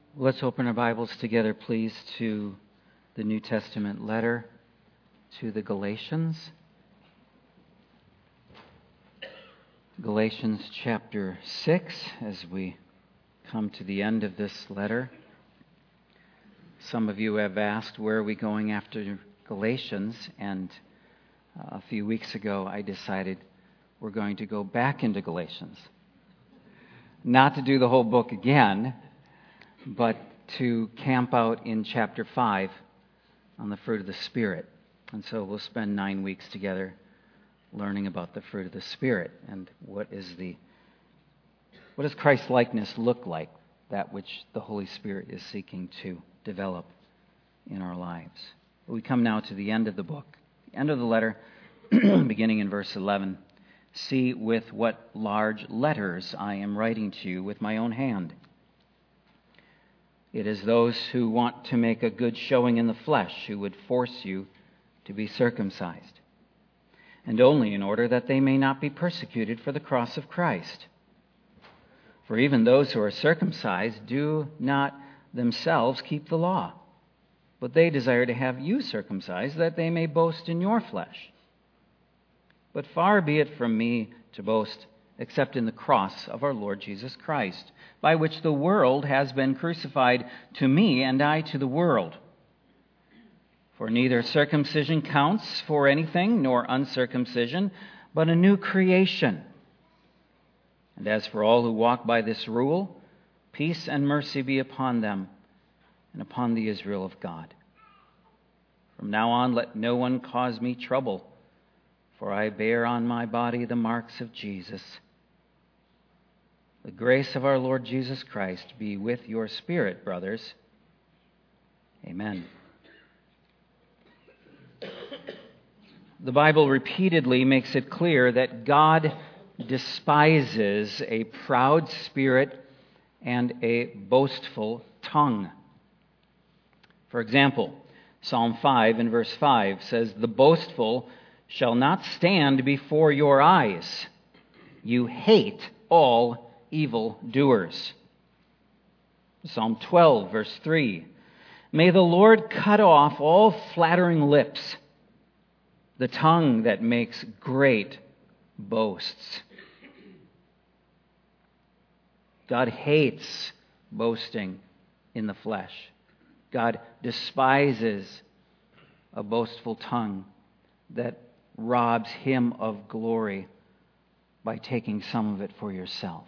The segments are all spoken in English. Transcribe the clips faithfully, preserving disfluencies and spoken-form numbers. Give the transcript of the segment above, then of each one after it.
Let's open our Bibles together, please, to the New Testament letter to the Galatians. Galatians chapter six, as we come to the end of this letter. Some of you have asked, where are we going after Galatians? And uh, a few weeks ago, I decided we're going to go back into Galatians. Not to do the whole book again, but to camp out in chapter five on the fruit of the Spirit. And so we'll spend nine weeks together learning about the fruit of the Spirit and what is the what does Christ-likeness look like, that which the Holy Spirit is seeking to develop in our lives. We come now to the end of the book, the end of the letter, beginning in verse eleven. See with what large letters I am writing to you with my own hand. It is those who want to make a good showing in the flesh who would force you to be circumcised, and only in order that they may not be persecuted for the cross of Christ. For even those who are circumcised do not themselves keep the law, but they desire to have you circumcised, that they may boast in your flesh. But far be it from me to boast except in the cross of our Lord Jesus Christ, by which the world has been crucified to me and I to the world. For neither circumcision counts for anything, nor uncircumcision, but a new creation. And as for all who walk by this rule, peace and mercy be upon them and upon the Israel of God. From now on, let no one cause me trouble, for I bear on my body the marks of Jesus. The grace of our Lord Jesus Christ be with your spirit, brothers. Amen. The Bible repeatedly makes it clear that God despises a proud spirit and a boastful tongue. For example, Psalm five and verse five says, "The boastful shall not stand before your eyes. You hate all evil doers." Psalm twelve, verse three. "May the Lord cut off all flattering lips, the tongue that makes great boasts." God hates boasting in the flesh. God despises a boastful tongue that robs Him of glory by taking some of it for yourself.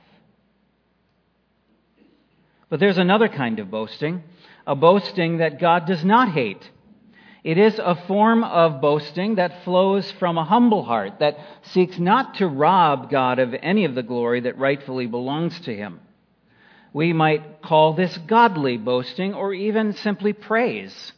But there's another kind of boasting, a boasting that God does not hate. It is a form of boasting that flows from a humble heart that seeks not to rob God of any of the glory that rightfully belongs to Him. We might call this godly boasting, or even simply praise.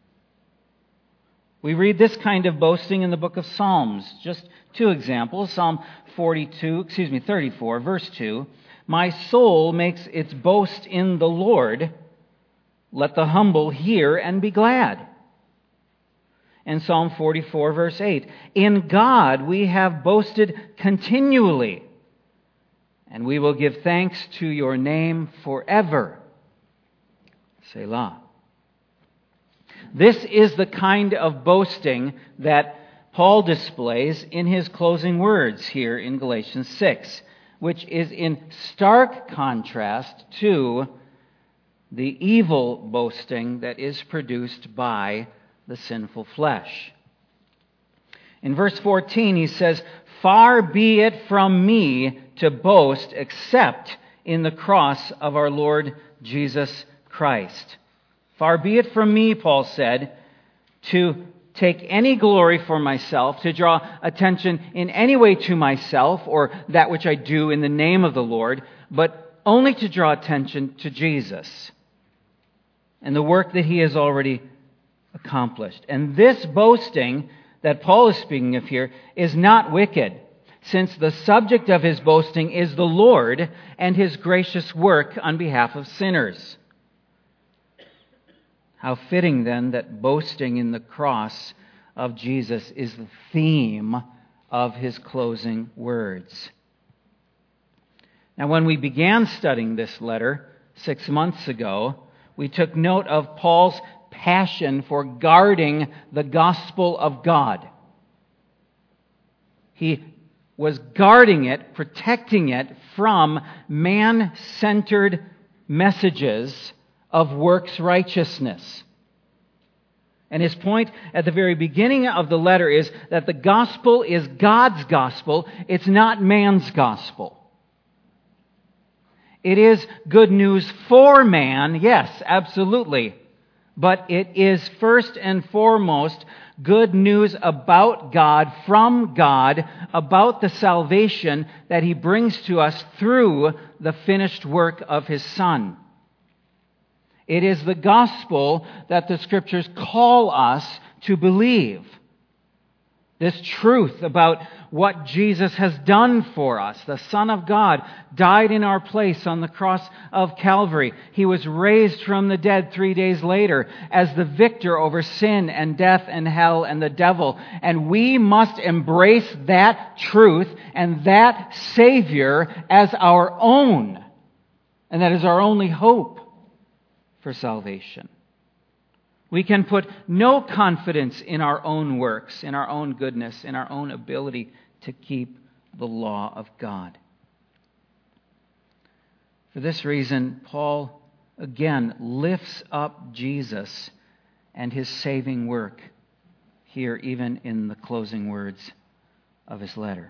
We read this kind of boasting in the book of Psalms. Just two examples. Psalm forty-two, excuse me, thirty-four, verse two. "My soul makes its boast in the Lord. Let the humble hear and be glad." And Psalm forty-four, verse eight. "In God we have boasted continually, and we will give thanks to your name forever." Selah. This is the kind of boasting that Paul displays in his closing words here in Galatians six, which is in stark contrast to the evil boasting that is produced by the sinful flesh. In verse fourteen, he says, "Far be it from me to boast except in the cross of our Lord Jesus Christ." Far be it from me, Paul said, to take any glory for myself, to draw attention in any way to myself or that which I do in the name of the Lord, but only to draw attention to Jesus and the work that He has already accomplished. And this boasting that Paul is speaking of here is not wicked, since the subject of his boasting is the Lord and His gracious work on behalf of sinners. How fitting, then, that boasting in the cross of Jesus is the theme of his closing words. Now, when we began studying this letter six months ago, we took note of Paul's passion for guarding the gospel of God. He was guarding it, protecting it from man-centered messages of works righteousness. And his point at the very beginning of the letter is that the gospel is God's gospel. It's not man's gospel. It is good news for man, yes, absolutely. But it is first and foremost good news about God, from God, about the salvation that He brings to us through the finished work of His Son. It is the gospel that the Scriptures call us to believe. This truth about what Jesus has done for us. The Son of God died in our place on the cross of Calvary. He was raised from the dead three days later as the victor over sin and death and hell and the devil. And we must embrace that truth and that Savior as our own. And that is our only hope for salvation. We can put no confidence in our own works, in our own goodness, in our own ability to keep the law of God. For this reason, Paul again lifts up Jesus and His saving work here, even in the closing words of his letter.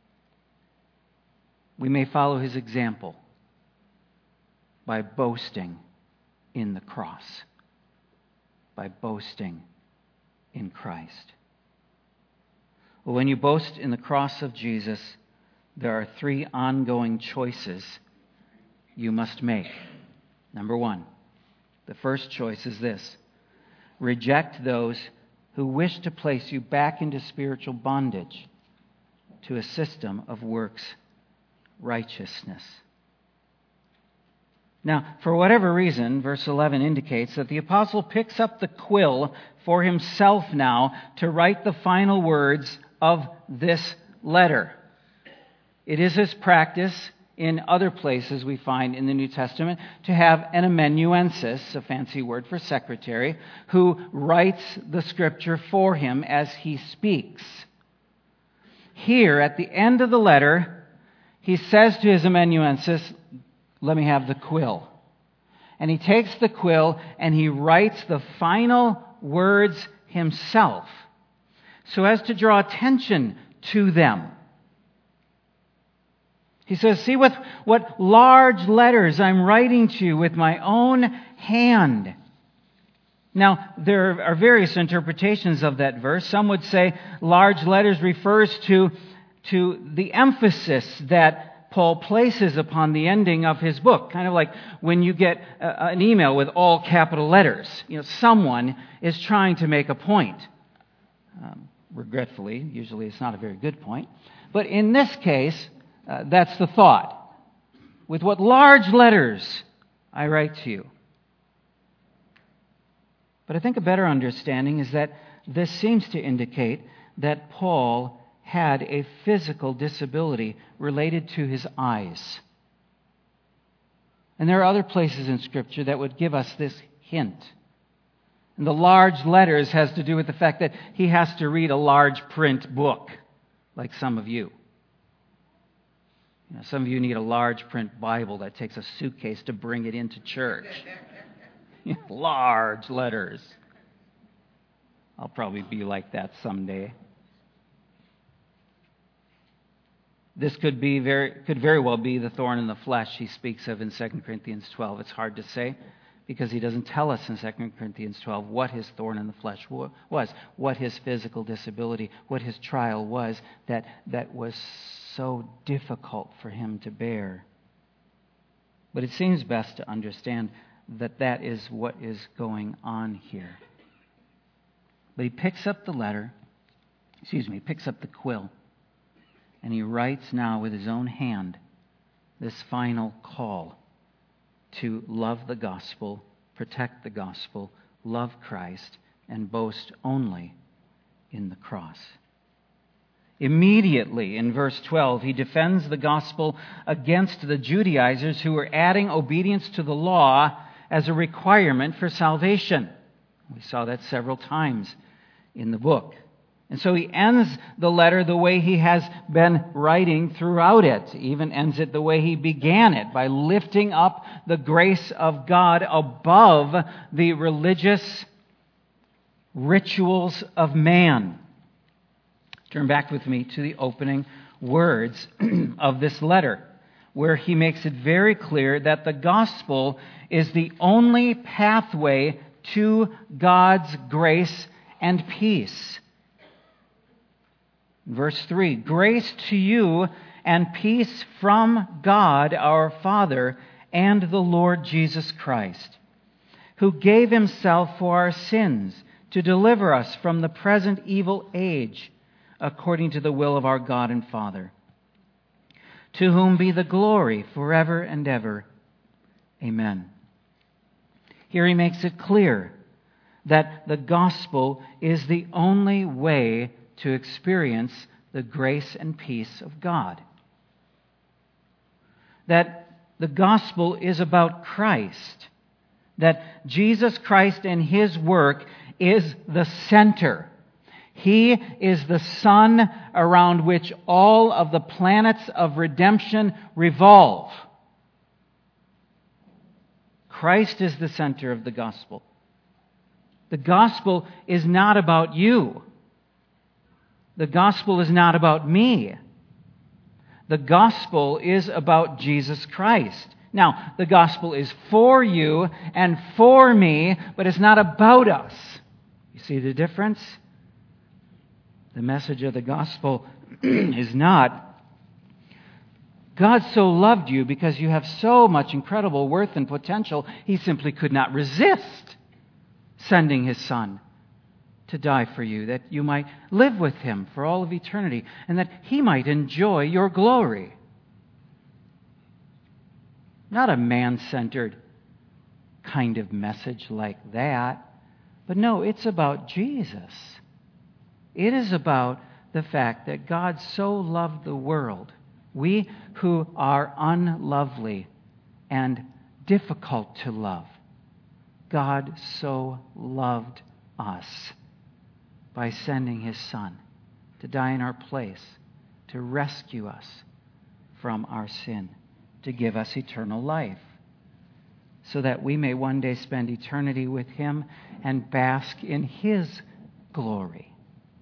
We may follow his example by boasting in the cross. By boasting in Christ. Well, when you boast in the cross of Jesus, there are three ongoing choices you must make. Number one, the first choice is this: reject those who wish to place you back into spiritual bondage to a system of works righteousness. Now, for whatever reason, verse eleven indicates that the apostle picks up the quill for himself now to write the final words of this letter. It is his practice in other places we find in the New Testament to have an amanuensis, a fancy word for secretary, who writes the Scripture for him as he speaks. Here, at the end of the letter, he says to his amanuensis, "Let me have the quill." And he takes the quill and he writes the final words himself so as to draw attention to them. He says, "See with what large letters I'm writing to you with my own hand." Now, there are various interpretations of that verse. Some would say large letters refers to, to the emphasis that Paul places upon the ending of his book. Kind of like when you get a, an email with all capital letters. You know, someone is trying to make a point. Um, regretfully, usually it's not a very good point. But in this case, uh, that's the thought. With what large letters I write to you. But I think a better understanding is that this seems to indicate that Paul had a physical disability related to his eyes. And there are other places in Scripture that would give us this hint. And the large letters has to do with the fact that he has to read a large print book, like some of you. You know, some of you need a large print Bible that takes a suitcase to bring it into church. Large letters. I'll probably be like that someday. This could be very, could very well be the thorn in the flesh he speaks of in Second Corinthians twelve. It's hard to say because he doesn't tell us in Second Corinthians twelve what his thorn in the flesh was, what his physical disability, what his trial was that, that was so difficult for him to bear. But it seems best to understand that that is what is going on here. But he picks up the letter, excuse me, picks up the quill, and he writes now with his own hand this final call to love the gospel, protect the gospel, love Christ, and boast only in the cross. Immediately, in verse twelve, he defends the gospel against the Judaizers who were adding obedience to the law as a requirement for salvation. We saw that several times in the book. And so he ends the letter the way he has been writing throughout it. He even ends it the way he began it, by lifting up the grace of God above the religious rituals of man. Turn back with me to the opening words of this letter, where he makes it very clear that the gospel is the only pathway to God's grace and peace. Verse three, grace to you and peace from God our Father and the Lord Jesus Christ, who gave himself for our sins to deliver us from the present evil age, according to the will of our God and Father, to whom be the glory forever and ever. Amen. Here he makes it clear that the gospel is the only way to experience the grace and peace of God. That the gospel is about Christ. That Jesus Christ and his work is the center. He is the sun around which all of the planets of redemption revolve. Christ is the center of the gospel. The gospel is not about you. The gospel is not about me. The gospel is about Jesus Christ. Now, the gospel is for you and for me, but it's not about us. You see the difference? The message of the gospel is not, God so loved you because you have so much incredible worth and potential, he simply could not resist sending his Son to die for you, that you might live with him for all of eternity, and that he might enjoy your glory. Not a man-centered kind of message like that, but no, it's about Jesus. It is about the fact that God so loved the world, we who are unlovely and difficult to love, God so loved us by sending his Son to die in our place, to rescue us from our sin, to give us eternal life, so that we may one day spend eternity with him and bask in his glory.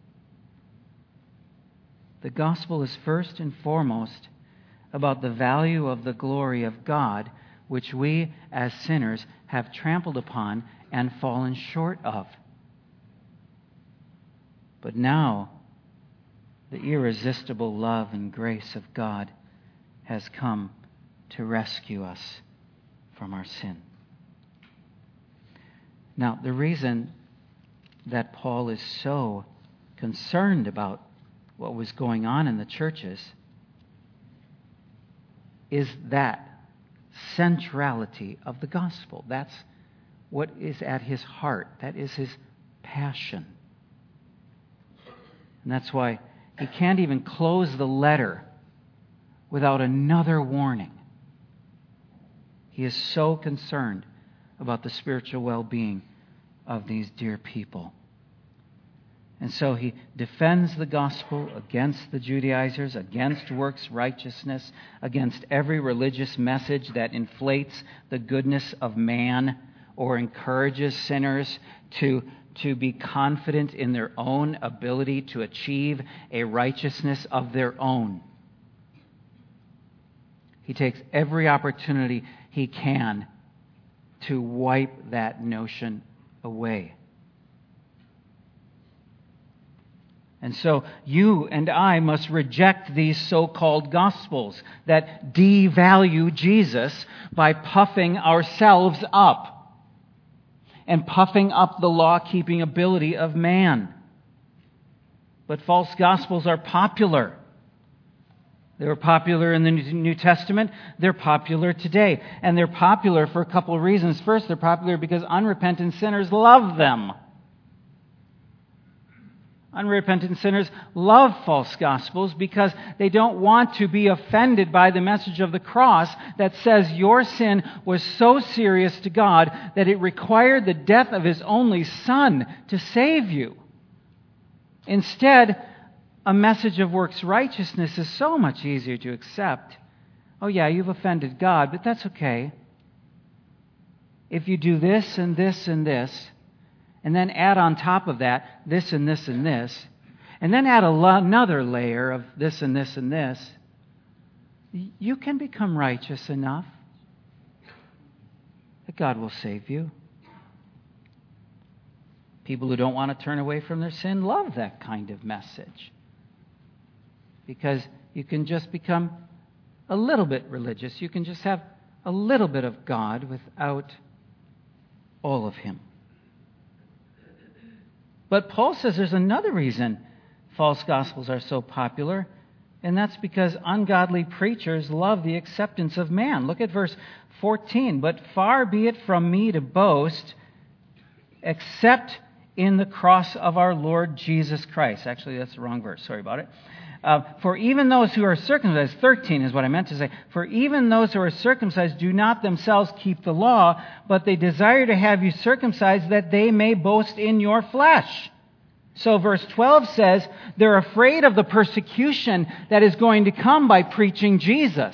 The gospel is first and foremost about the value of the glory of God, which we as sinners have trampled upon and fallen short of. But now, the irresistible love and grace of God has come to rescue us from our sin. Now, the reason that Paul is so concerned about what was going on in the churches is that centrality of the gospel. That's what is at his heart. That is his passion. And that's why he can't even close the letter without another warning. He is so concerned about the spiritual well-being of these dear people. And so he defends the gospel against the Judaizers, against works righteousness, against every religious message that inflates the goodness of man or encourages sinners to, to be confident in their own ability to achieve a righteousness of their own. He takes every opportunity he can to wipe that notion away. And so you and I must reject these so-called gospels that devalue Jesus by puffing ourselves up and puffing up the law-keeping ability of man. But false gospels are popular. They were popular in the New Testament. They're popular today. And they're popular for a couple of reasons. First, they're popular because unrepentant sinners love them. Unrepentant sinners love false gospels because they don't want to be offended by the message of the cross that says your sin was so serious to God that it required the death of His only Son to save you. Instead, a message of works righteousness is so much easier to accept. Oh yeah, you've offended God, but that's okay. If you do this and this and this, and then add on top of that this and this and this, and then add a lo- another layer of this and this and this, you can become righteous enough that God will save you. People who don't want to turn away from their sin love that kind of message, because you can just become a little bit religious. You can just have a little bit of God without all of Him. But Paul says there's another reason false gospels are so popular, and that's because ungodly preachers love the acceptance of man. Look at verse fourteen. But far be it from me to boast except in the cross of our Lord Jesus Christ. Actually, that's the wrong verse. Sorry about it. Uh, for even those who are circumcised, thirteen is what I meant to say. For even those who are circumcised do not themselves keep the law, but they desire to have you circumcised that they may boast in your flesh. So verse twelve says they're afraid of the persecution that is going to come by preaching Jesus.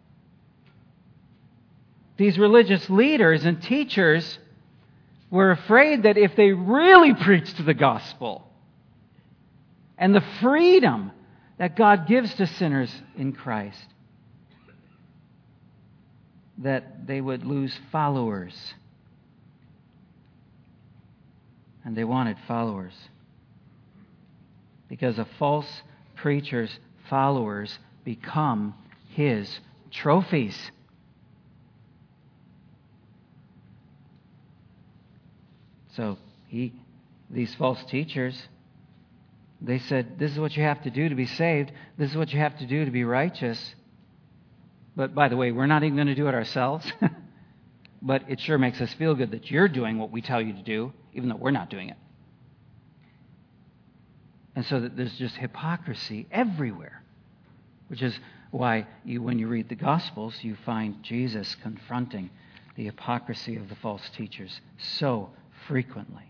These religious leaders and teachers were afraid that if they really preached the gospel and the freedom that God gives to sinners in Christ, that they would lose followers. And they wanted followers, because a false preacher's followers become his trophies. So he, these false teachers, they said, this is what you have to do to be saved. This is what you have to do to be righteous. But by the way, we're not even going to do it ourselves. But it sure makes us feel good that you're doing what we tell you to do, even though we're not doing it. And so that there's just hypocrisy everywhere, which is why you, when you read the Gospels, you find Jesus confronting the hypocrisy of the false teachers so frequently.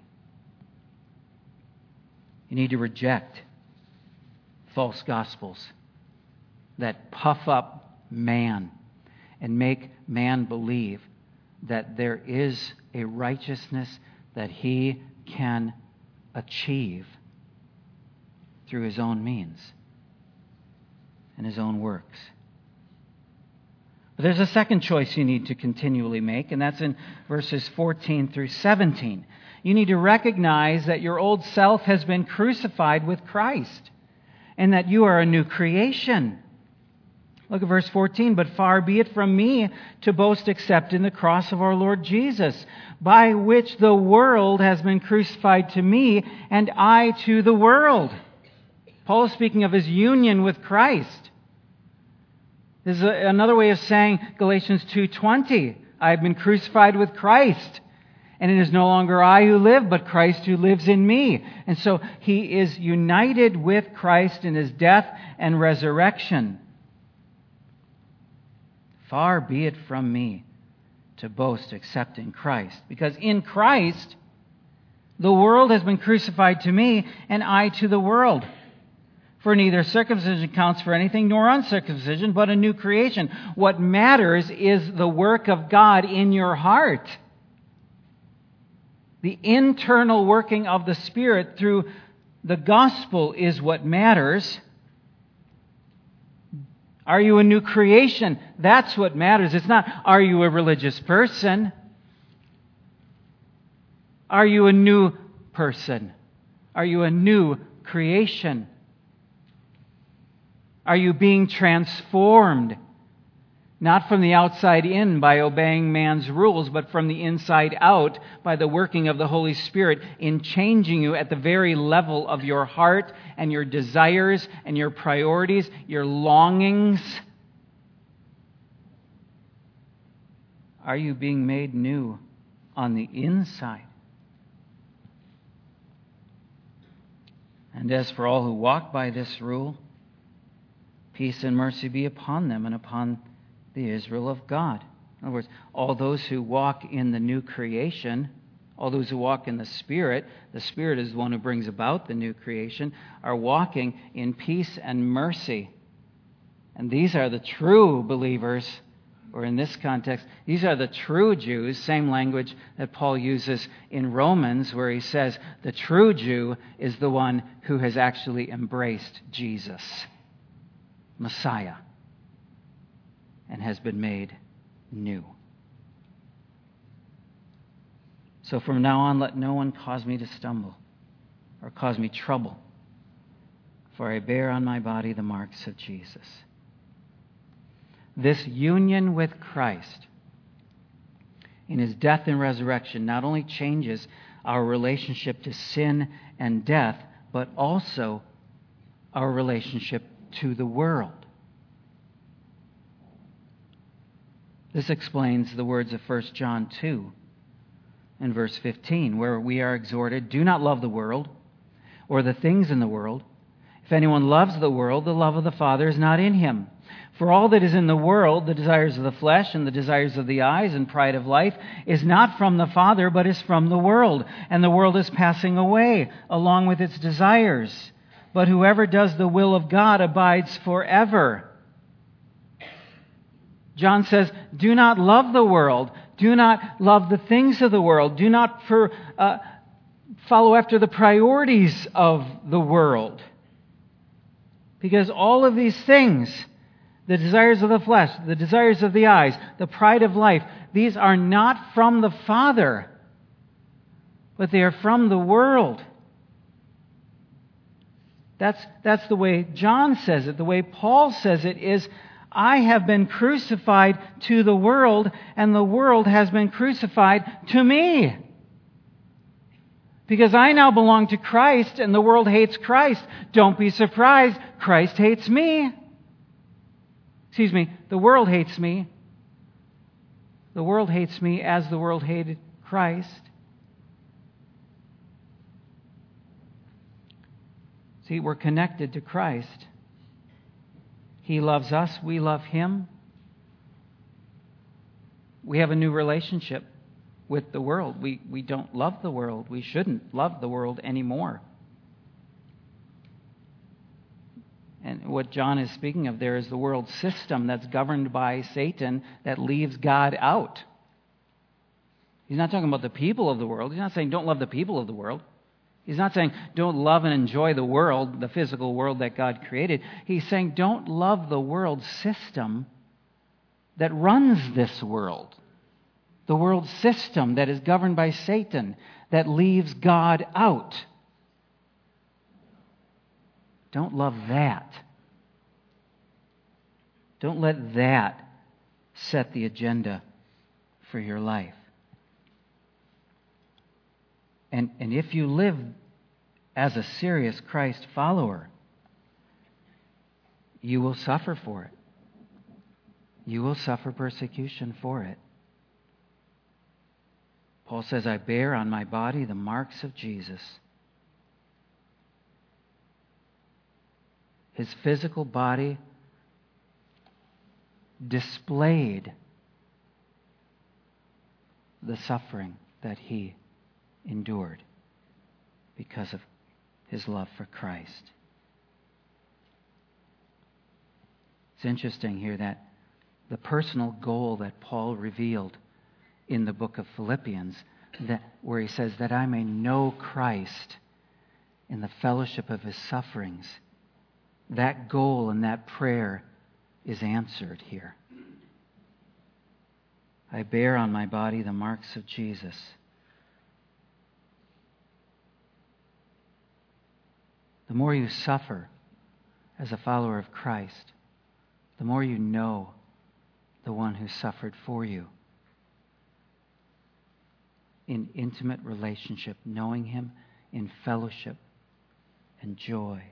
You need to reject false gospels that puff up man and make man believe that there is a righteousness that he can achieve through his own means and his own works. But there's a second choice you need to continually make, and that's in verses fourteen through seventeen. You need to recognize that your old self has been crucified with Christ and that you are a new creation. Look at verse fourteen. But far be it from me to boast except in the cross of our Lord Jesus, by which the world has been crucified to me and I to the world. Paul is speaking of his union with Christ. This is a, another way of saying Galatians two twenty. I have been crucified with Christ. And it is no longer I who live, but Christ who lives in me. And so he is united with Christ in his death and resurrection. Far be it from me to boast except in Christ. Because in Christ, the world has been crucified to me, and I to the world. For neither circumcision counts for anything nor uncircumcision, but a new creation. What matters is the work of God in your heart. The internal working of the Spirit through the gospel is what matters. Are you a new creation? That's what matters. It's not, are you a religious person? Are you a new person? Are you a new creation? Are you being transformed? Not from the outside in by obeying man's rules, but from the inside out by the working of the Holy Spirit in changing you at the very level of your heart and your desires and your priorities, your longings. Are you being made new on the inside? And as for all who walk by this rule, peace and mercy be upon them and upon the Israel of God. In other words, all those who walk in the new creation, all those who walk in the Spirit, the Spirit is the one who brings about the new creation, are walking in peace and mercy. And these are the true believers, or in this context, these are the true Jews, same language that Paul uses in Romans, where he says the true Jew is the one who has actually embraced Jesus, Messiah, and has been made new. So from now on, let no one cause me to stumble or cause me trouble, for I bear on my body the marks of Jesus. This union with Christ in his death and resurrection not only changes our relationship to sin and death, but also our relationship to the world. This explains the words of First John two in verse fifteen, where we are exhorted, do not love the world or the things in the world. If anyone loves the world, the love of the Father is not in him. For all that is in the world, the desires of the flesh and the desires of the eyes and pride of life, is not from the Father, but is from the world. And the world is passing away along with its desires. But whoever does the will of God abides forever. John says, do not love the world. Do not love the things of the world. Do not for, uh, follow after the priorities of the world. Because all of these things, the desires of the flesh, the desires of the eyes, the pride of life, these are not from the Father, but they are from the world. That's, that's the way John says it. The way Paul says it is, I have been crucified to the world, and the world has been crucified to me. Because I now belong to Christ, and the world hates Christ. Don't be surprised. Christ hates me. Excuse me, the world hates me. The world hates me as the world hated Christ. See, we're connected to Christ. He loves us, we love Him. We have a new relationship with the world. We, we don't love the world. We shouldn't love the world anymore. And what John is speaking of there is the world system that's governed by Satan that leaves God out. He's not talking about the people of the world. He's not saying don't love the people of the world. He's not saying don't love and enjoy the world, the physical world that God created. He's saying don't love the world system that runs this world. The world system that is governed by Satan that leaves God out. Don't love that. Don't let that set the agenda for your life. And, and if you live as a serious Christ follower, you will suffer for it. You will suffer persecution for it. Paul says, I bear on my body the marks of Jesus. His physical body displayed the suffering that he endured because of his love for Christ. It's interesting here that the personal goal that Paul revealed in the book of Philippians, that where he says that I may know Christ in the fellowship of his sufferings, that goal and that prayer is answered here. I bear on my body the marks of Jesus. The more you suffer as a follower of Christ, the more you know the one who suffered for you. In intimate relationship, knowing Him in fellowship and joy.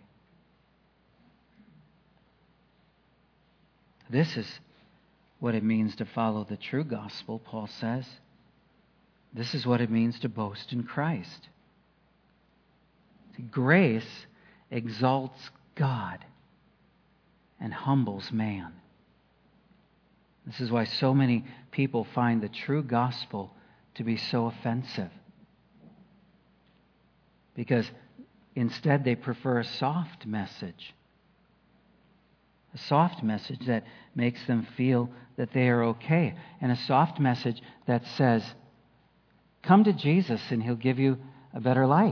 This is what it means to follow the true gospel, Paul says. This is what it means to boast in Christ. Grace exalts God and humbles man. This is why so many people find the true gospel to be so offensive. Because instead they prefer a soft message. A soft message that makes them feel that they are okay. And a soft message that says, come to Jesus and He'll give you a better life.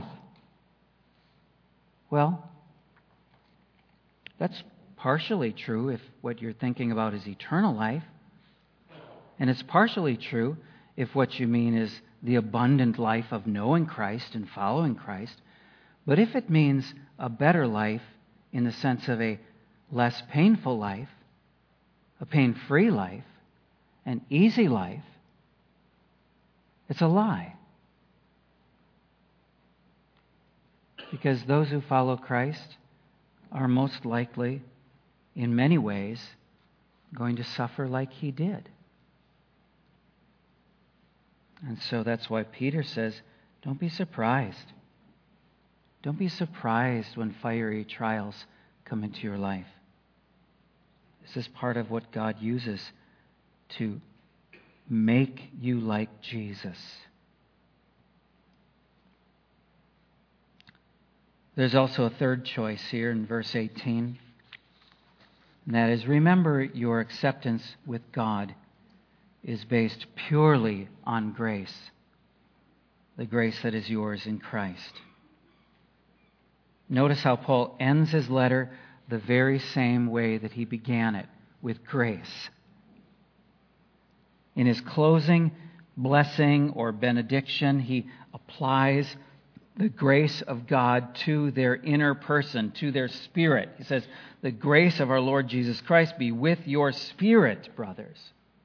Well, that's partially true if what you're thinking about is eternal life. And it's partially true if what you mean is the abundant life of knowing Christ and following Christ. But if it means a better life in the sense of a less painful life, a pain-free life, an easy life, it's a lie. Because those who follow Christ are most likely, in many ways, going to suffer like He did. And so that's why Peter says, don't be surprised. Don't be surprised when fiery trials come into your life. This is part of what God uses to make you like Jesus. There's also a third choice here in verse eighteen. And that is, remember your acceptance with God is based purely on grace. The grace that is yours in Christ. Notice how Paul ends his letter the very same way that he began it, with grace. In his closing blessing or benediction, he applies the grace of God to their inner person, to their spirit. He says, the grace of our Lord Jesus Christ be with your spirit, brothers.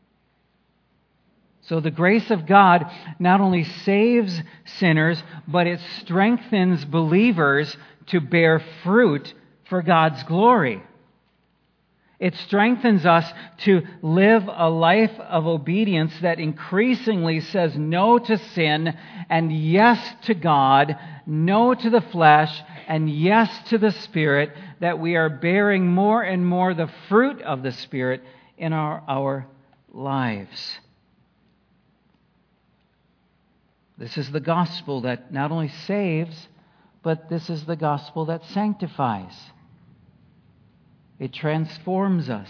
So the grace of God not only saves sinners, but it strengthens believers to bear fruit for God's glory. It strengthens us to live a life of obedience that increasingly says no to sin and yes to God, no to the flesh and yes to the Spirit, that we are bearing more and more the fruit of the Spirit in our, our lives. This is the gospel that not only saves, but this is the gospel that sanctifies. It transforms us.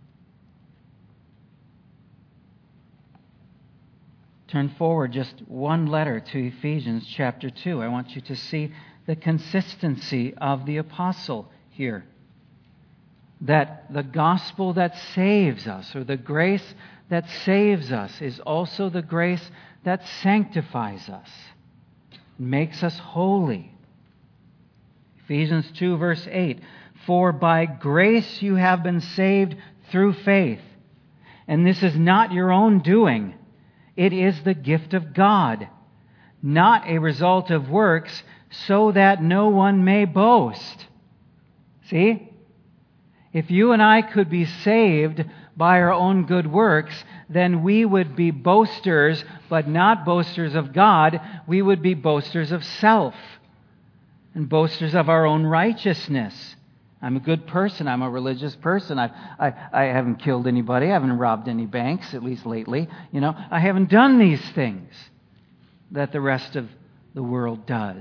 Turn forward just one letter to Ephesians chapter two. I want you to see the consistency of the apostle here. That the gospel that saves us, or the grace that saves us, is also the grace that sanctifies us, makes us holy. Ephesians two, verse eight. For by grace you have been saved through faith. And this is not your own doing. It is the gift of God, not a result of works, so that no one may boast. See? If you and I could be saved by our own good works, then we would be boasters, but not boasters of God. We would be boasters of self and boasters of our own righteousness. I'm a good person. I'm a religious person. I, I, I haven't killed anybody. I haven't robbed any banks, at least lately. You know, I haven't done these things that the rest of the world does.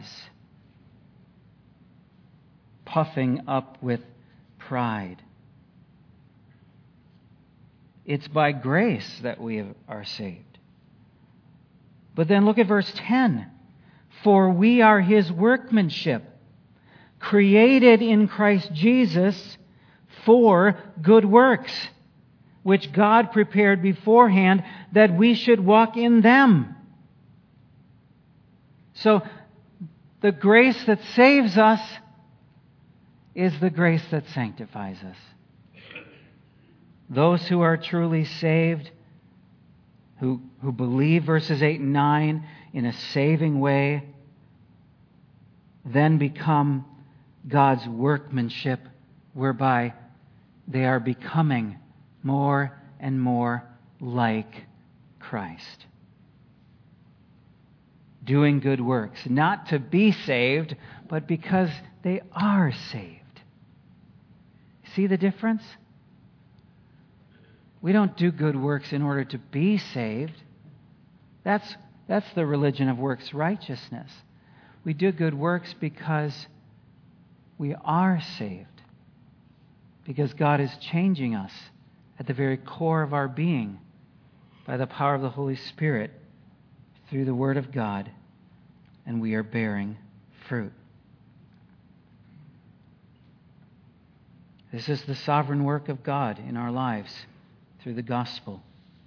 Puffing up with pride. It's by grace that we are saved. But then look at verse ten. For we are His workmanship, created in Christ Jesus for good works, which God prepared beforehand that we should walk in them. So, the grace that saves us is the grace that sanctifies us. Those who are truly saved, who, who believe verses eight and nine in a saving way, then become God's workmanship, whereby they are becoming more and more like Christ. doing good works, not to be saved, but because they are saved. See the difference? We don't do good works in order to be saved. That's, that's the religion of works righteousness. We do good works because we are saved, because God is changing us at the very core of our being by the power of the Holy Spirit through the Word of God, and we are bearing fruit. This is the sovereign work of God in our lives through the gospel.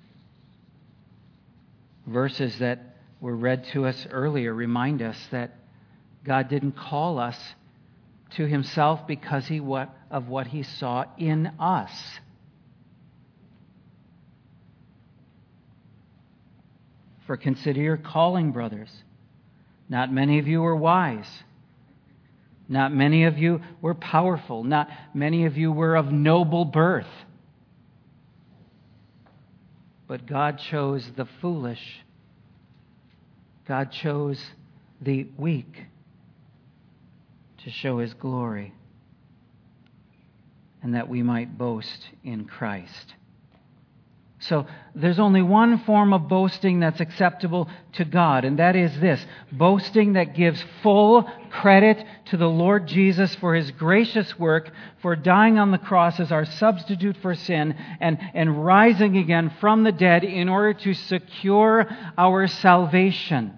Verses that were read to us earlier remind us that God didn't call us to Himself because he what, of what He saw in us. For consider your calling, brothers. Not many of you were wise. Not many of you were powerful. Not many of you were of noble birth. But God chose the foolish. God chose the weak to show His glory, and that we might boast in Christ. So there's only one form of boasting that's acceptable to God, and that is this: boasting that gives full credit to the Lord Jesus for His gracious work, for dying on the cross as our substitute for sin, and, and rising again from the dead in order to secure our salvation.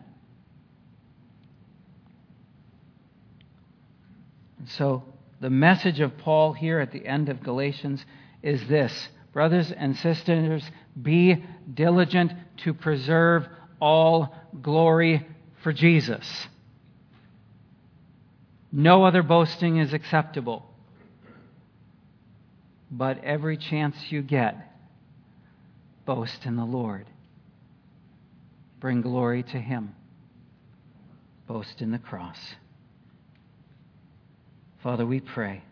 And so the message of Paul here at the end of Galatians is this: brothers and sisters, be diligent to preserve all glory for Jesus. No other boasting is acceptable. But every chance you get, boast in the Lord. Bring glory to Him. Boast in the cross. Father, we pray.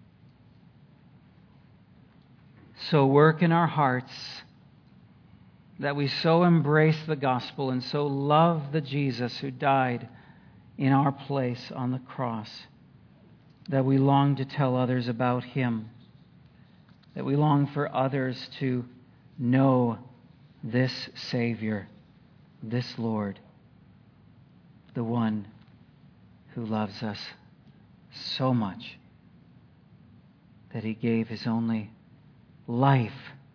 So work in our hearts that we so embrace the gospel and so love the Jesus who died in our place on the cross, that we long to tell others about Him, that we long for others to know this Savior, this Lord, the one who loves us so much that He gave His only life.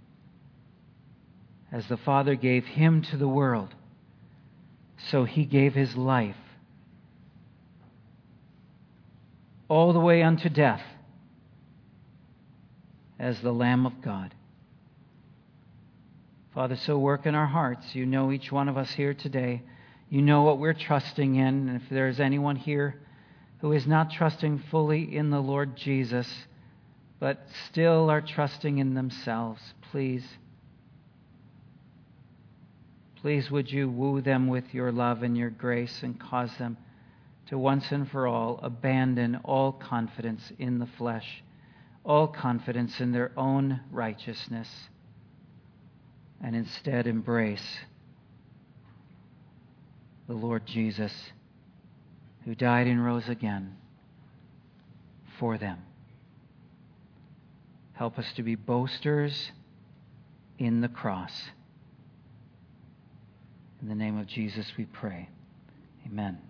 As the Father gave Him to the world, so He gave His life all the way unto death as the Lamb of God. Father, so work in our hearts. You know each one of us here today. You know what we're trusting in. And if there is anyone here who is not trusting fully in the Lord Jesus, but still are trusting in themselves, please, please would you woo them with your love and your grace and cause them to once and for all abandon all confidence in the flesh, all confidence in their own righteousness, and instead embrace the Lord Jesus, who died and rose again for them. Help us to be boasters in the cross. In the name of Jesus we pray. Amen.